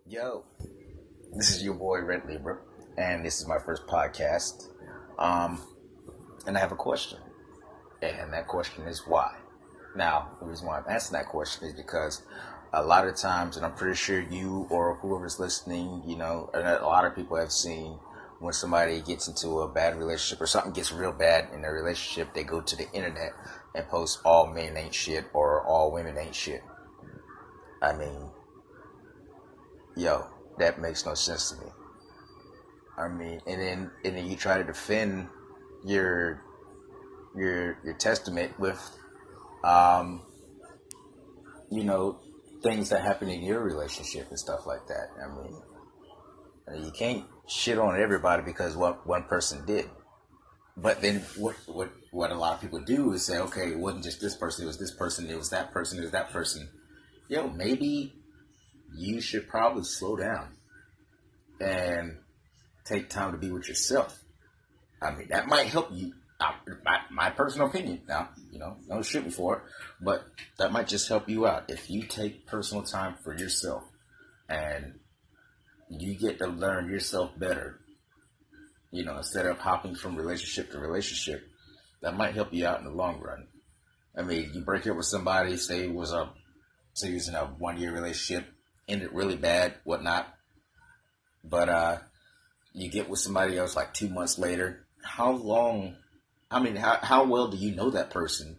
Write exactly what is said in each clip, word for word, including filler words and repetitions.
Yo, this is your boy Red Libra, and this is my first podcast. Um, and I have a question, and that question is why. Now, the reason why I'm asking that question is because a lot of times, and I'm pretty sure you or whoever's listening, you know, and a lot of people have seen when somebody gets into a bad relationship or something gets real bad in their relationship, they go to the internet and post all men ain't shit or all women ain't shit. I mean, yo, that makes no sense to me. I mean, and then and then you try to defend your your your testament with, um, you know, things that happen in your relationship and stuff like that. I mean, you can't shit on everybody because what one person did. But then what what what a lot of people do is say, okay, it wasn't just this person, it was this person, it was that person, it was that person. Yo, maybe you should probably slow down and take time to be with yourself. I mean, that might help you. Uh, my, my personal opinion. Now, you know, don't shoot me for it, but that might just help you out if you take personal time for yourself and you get to learn yourself better. You know, instead of hopping from relationship to relationship, that might help you out in the long run. I mean, you break up with somebody, say it was a, say it was in a one year relationship, ended really bad, whatnot. But uh, you get with somebody else like two months later. How long? I mean, how how well do you know that person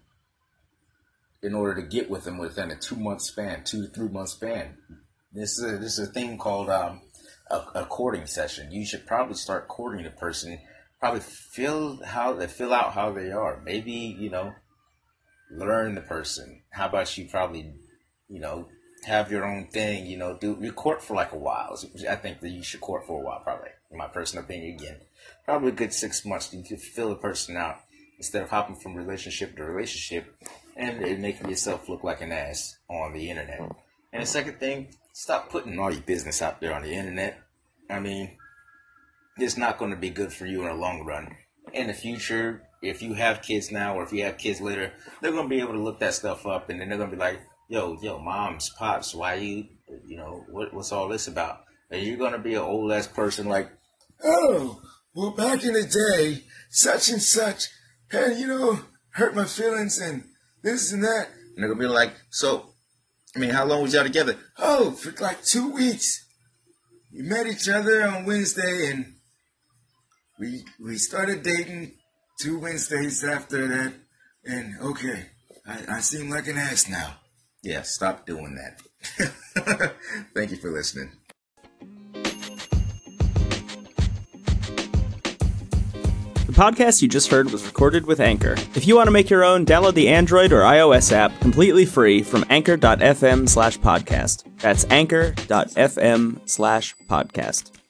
in order to get with them within a two month span, two to three month span? This is a, this is a thing called um, a, a courting session. You should probably start courting a person. Probably feel how they fill out how they are. Maybe, you know, learn the person. How about you probably, you know, have your own thing, you know, do you court for like a while. I think that you should court for a while, probably, in my personal opinion again. Probably a good six months. You could fill the person out instead of hopping from relationship to relationship and, and making yourself look like an ass on the internet. And the second thing, stop putting all your business out there on the internet. I mean, it's not going to be good for you in the long run. In the future, if you have kids now or if you have kids later, they're going to be able to look that stuff up and then they're going to be like, yo, yo, moms, pops, why you, you know, what, what's all this about? And you're going to be an old ass person like, oh, well, back in the day, such and such had, you know, hurt my feelings and this and that. And they're going to be like, so, I mean, how long was y'all together? Oh, for like two weeks. We met each other on Wednesday and we we started dating two Wednesdays after that. And okay, I, I seem like an ass now. Yeah, stop doing that. Thank you for listening. The podcast you just heard was recorded with Anchor. If you want to make your own, download the Android or iOS app completely free from anchor.fm slash podcast. That's anchor.fm slash podcast.